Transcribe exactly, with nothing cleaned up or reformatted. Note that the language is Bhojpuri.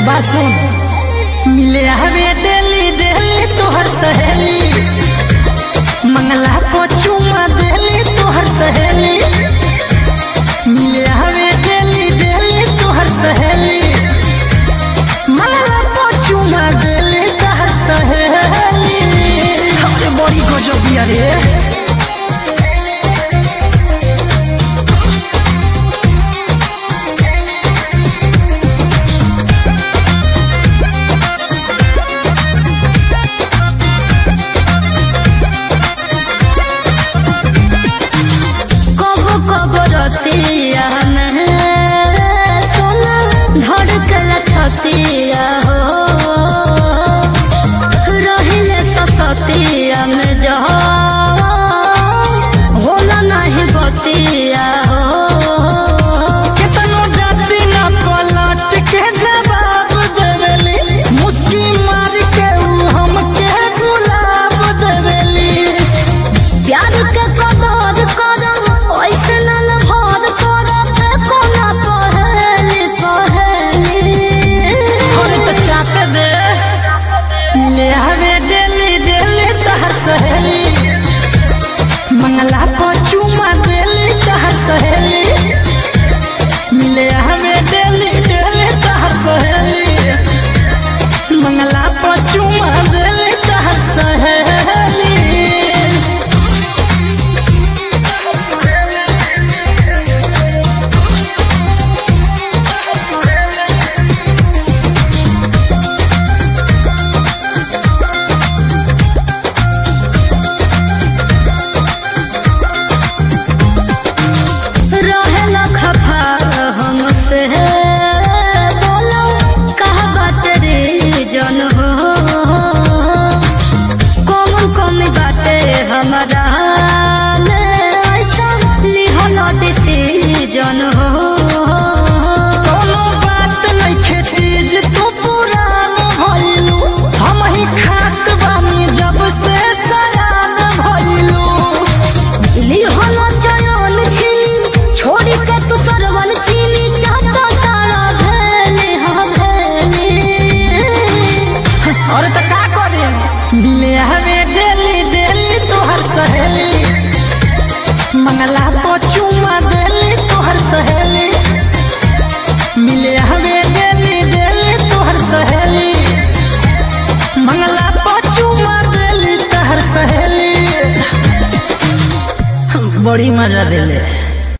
एगो बात सुन, मिले हवे डेली डेली तोहर सहेली, मंगला को चुमा देली तोहर सहेली। मिले हवे डेली डेली तोहर सहेली, मंगला को चुमा देली तोहर सहेली। अरे बड़ी गजब बिया रे। छतिया में सोना धड़कल छतिया हो रहिले ससतिया में जो होला नहीं बतिया हो। कितनो जाति ना पलट के जवाब देवेली, मुस्की मार के उ हमके गुलाब देवेली। प्यार के कदर करो ऐसे मिले हवे डेली डेली तहर सहेली, मंगला को चुमा देली तहर सहेली। मिले हवे डेली डेली तहर सहेली, मंगला को चुमा देली तहर सहेली। बोलो कहा बात रे जन हो कौन कमी बाटे हमारा ऐसा लिहल डिसीजन हो। कोनो बात नइखे चीज तू पुरान भइलू, हम ही खात बानी जब से सयान भइलू। लिहल चयन छीनी छोड़ी के तू सरवन चीनी और तो का करे। मिले हवे डेली डेली तोहर सहेली, मंगला को चुमा देली तोहर सहेली। मिले हवे डेली डेली तोहर सहेली, मंगला को चुमा देली तोहर सहेली। बड़ी मजा देले।